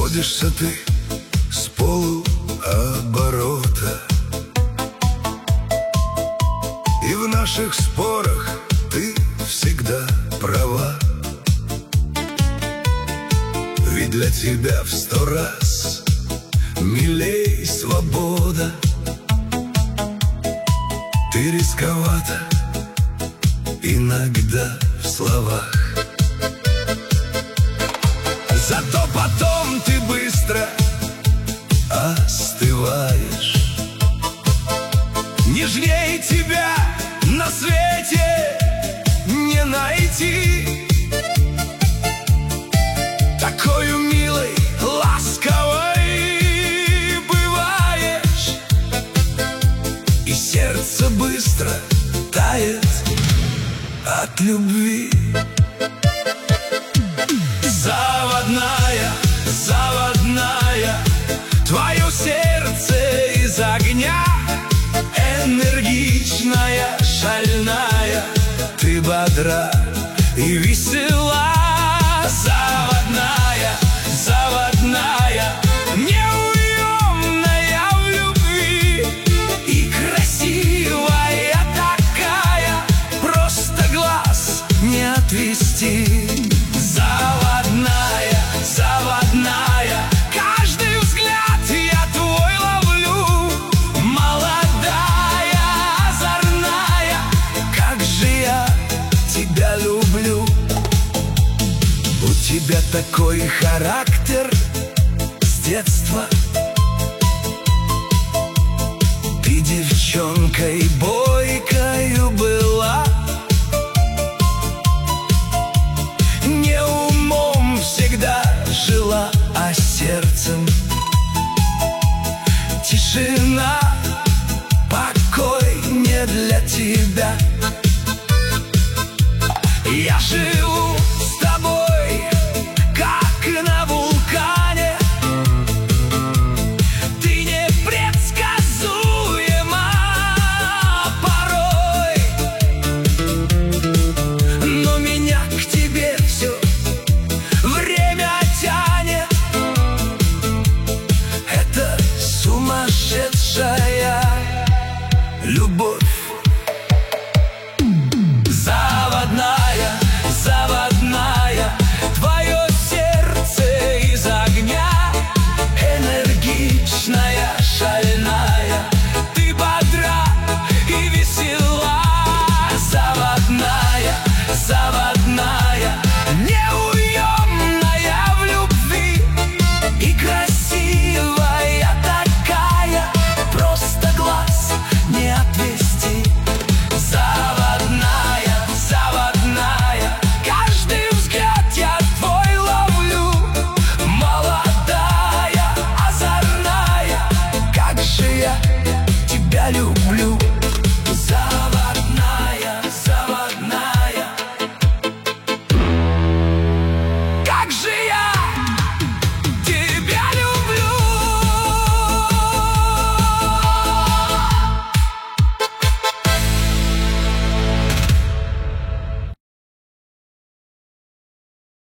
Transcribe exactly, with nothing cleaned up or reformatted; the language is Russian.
Сходишься ты с полуоборота, и в наших спорах ты всегда права. Ведь для тебя в сто раз милей свобода. Ты рисковата иногда в словах, зато потом ты быстро остываешь. Нежней тебя на свете не найти. Такою милой, ласковой бываешь, и сердце быстро тает от любви. Заводная, заводная, твое сердце из огня. Энергичная, шальная, ты бодра и весела. Заводная, заводная, неуемная в любви, и красивая такая, просто глаз не отвести. Заводная, заводная, каждый взгляд я твой ловлю. Молодая, озорная, как же я тебя люблю. У тебя такой характер с детства. Ты девчонкой бойкою была, не умом всегда жила, а сердцем. Тишина, покой не для тебя. Я живу с тобой, как на вулкане. Ты непредсказуема порой, но меня к тебе все время тянет. Это сумасшедшая любовь. Заводная, заводная, твое сердце из огня. Энергичная, шальная, ты бодра и весела. Заводная, заводная.